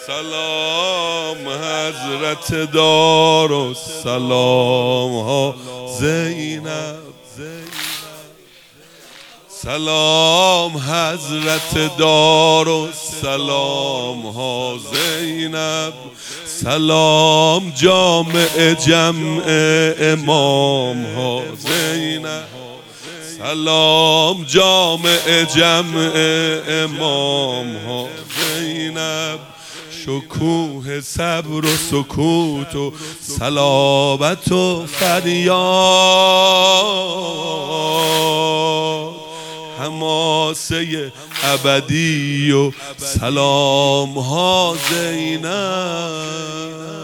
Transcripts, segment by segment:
سلام حضرت دار و سلام ها زینب. سلام حضرت دار و سلام ها زینب. سلام جامع جمع امام ها زینب. سلام جامع جمع امام ها زینب. شکوه صبر و سکوت و صلابت و فریاد، حماسه ابدی و سلام ها زینب.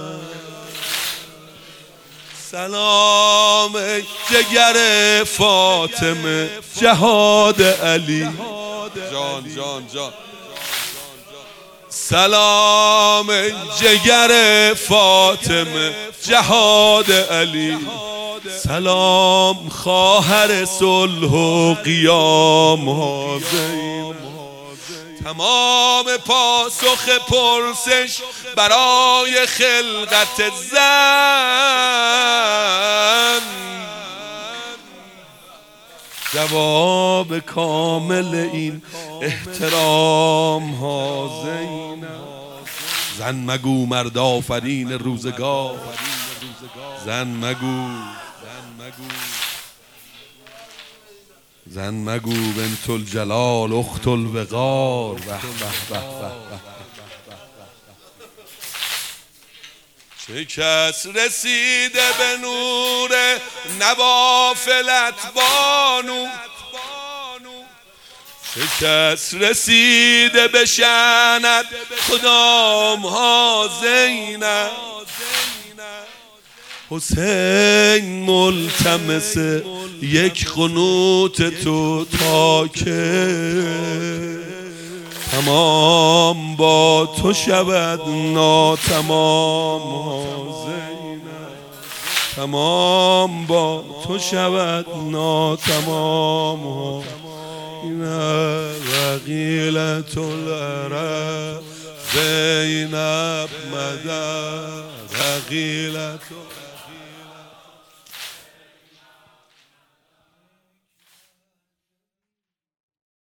سلام جگر فاطمه جهاد علی جان جان جان. سلام جگر فاطمه جهاد علی. سلام خواهر صلح و قیام ها زینب. تمام پاسخ پرسش برای خلقت زن، جواب کامل این احترام ها زینب. زن مگو مرد آفرین روزگار، زن مگو زن مگو بنت الجلال اخت الوقار. چه کس رسیده به نور نوافلت بانو، چه کس رسیده به شأنت کدام ها زینب. حسین ملتمس یک قنوت تو تا که تمام با تو شود ناتمام ها زینب. تمام با تو شود ناتمام ها. این رقیلة العرب زینب مدد رقیلة